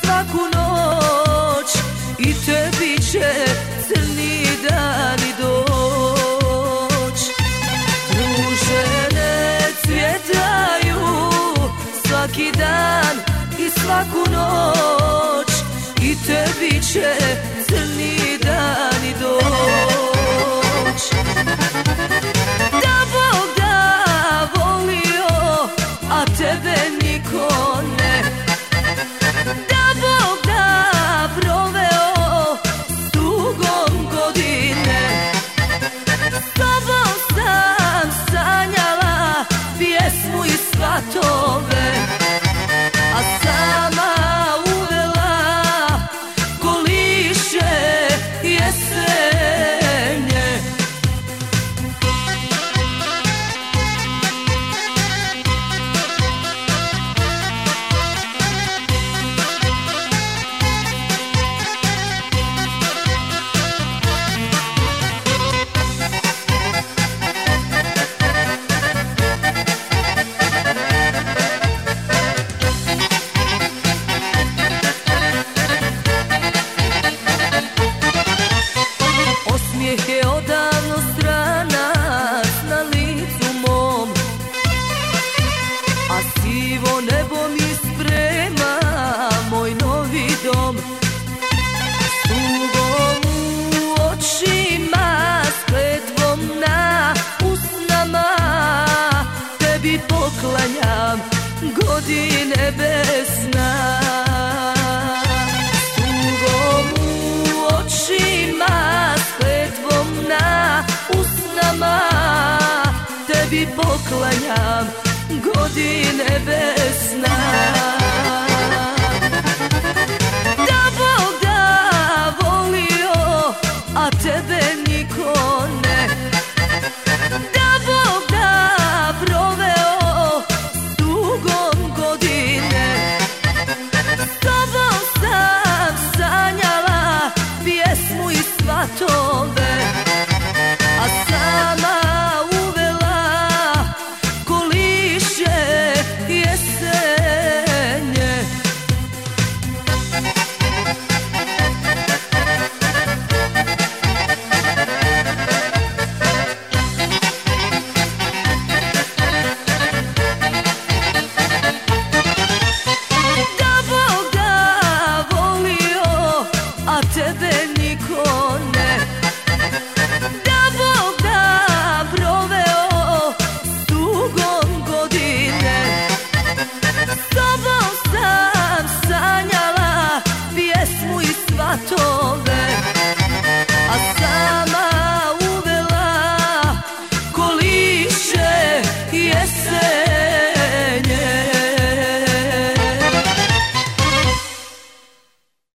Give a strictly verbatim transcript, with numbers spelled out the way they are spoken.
svaku noć i tebi će crni dani doć. Ruže cvjetaju svaki dan i svaku noć i tebi će crni dani doć. Da Bog da volio, a tebe niko ne. Da Bog da proveo s tugom godine. S tobom sam sanjala pjesmu i svatove, a sama uvela ko lišće jesenje. Osmijeh je odavno stranac na licu mom, a sivo nebo mi sprema moj novi dom. S tugom u očima, s kletvom na usnama, tebi poklanjam godine bez sna. S tugom u očima, s kletvom na usnama, tebi poklanjam godine bez sna.